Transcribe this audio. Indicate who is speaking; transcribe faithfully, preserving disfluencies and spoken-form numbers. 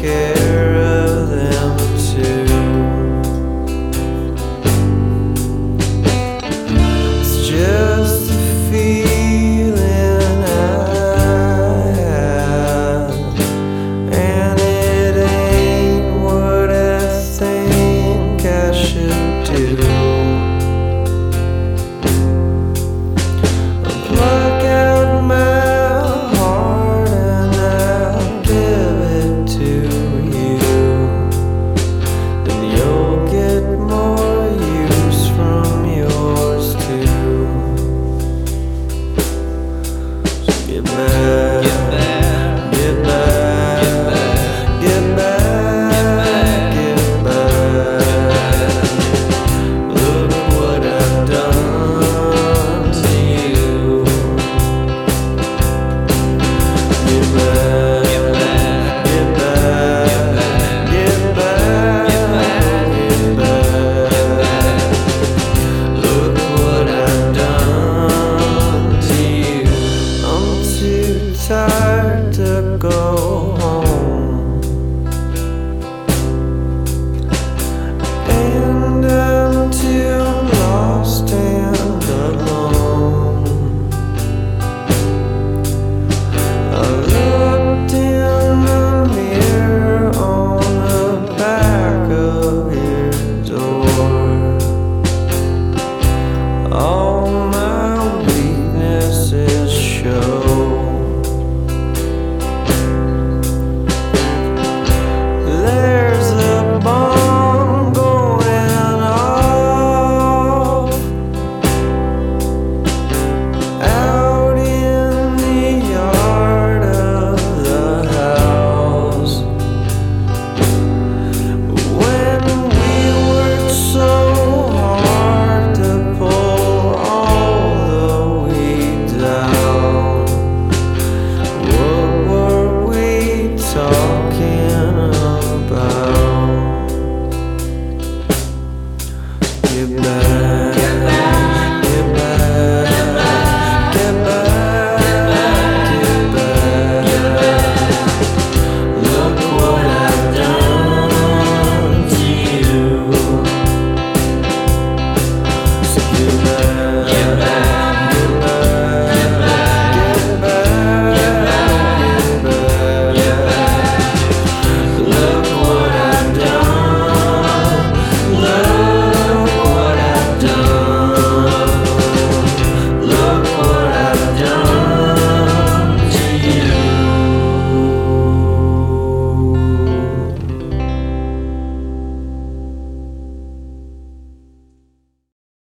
Speaker 1: care of them too. It's just a feeling I have, and it ain't what I think I should do. Pluck out my heart and I'll give it to you. Then you'll get more use from yours too. So get back, get back, get back, get back, get back. Look what I've done to you. Get back, get back, get back, get back, get back. Look what I've done to you. I'm too tired to go